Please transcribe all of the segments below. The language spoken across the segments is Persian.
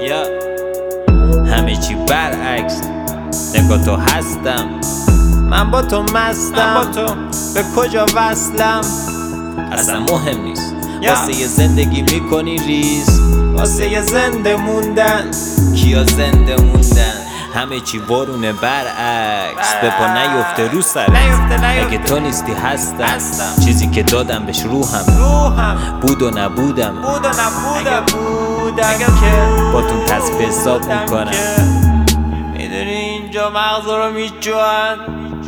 یا همه چی برعکس، نگاه تو هستم، من با تو مستم، به کجا وصلم اصلا مهم نیست. واسه یه زندگی میکنی ریز، واسه یه زنده موندن. کیا زنده موندن؟ همه چی وارونه برعکس، به پا نیفته رو سرت. اگه تو نیستی هستم، چیزی که دادم بهش روحم بود و نبودم. اگه بودم که با تو تصفیه حساب میکنم. میدونی اینجا مغز رو میجوان.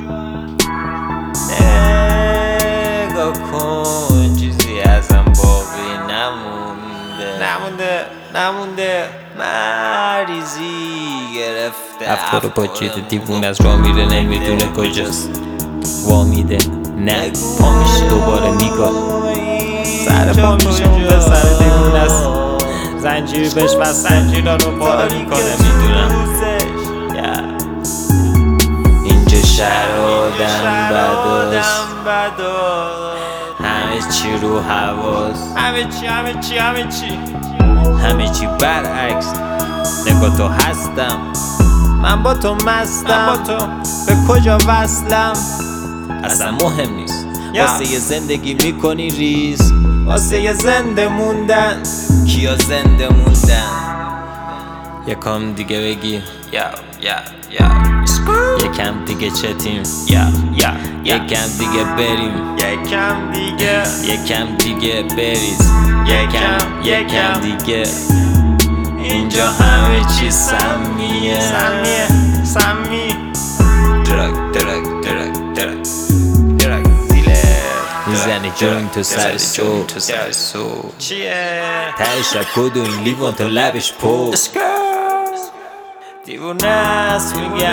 نگاه کن چیزی ازم باقی نمونده مریضی گرفته. افکار و پاچید دیوون از راه میره نمیدونه کجاست. وامیده نه پا میشه دوباره میگاه. سر پا میشه اون به سر دیوون است. زنجیر بهش و زنجیرها رو پاره میکنه. میدونم اینجا شهر آدم بداست، همه چی رو حواست، همه چی برعکس، نگاه تو هستم، من با تو مستم، به کجا وصلم اصلا مهم نیست. واسه یه زندگی میکنی ریز، واسه یه زنده موندن. کیا زنده موندن؟ یکم دیگه بگی یکم دیگه چتیم، یکم دیگه بریم، یکم دیگه بریز، یکم دیگه. اینجا همه چی سمیه، درک میزنی جوین تو سر سو ته شب کد و این لیوان تو لبش پو. دیوونه است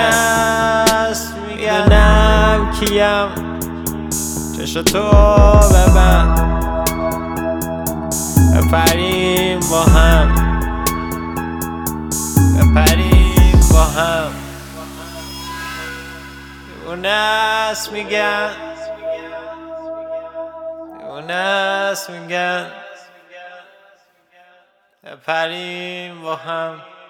میدونم کیم. چشتو ببند بپریم با هم، دیوونه است میگن بپریم با هم.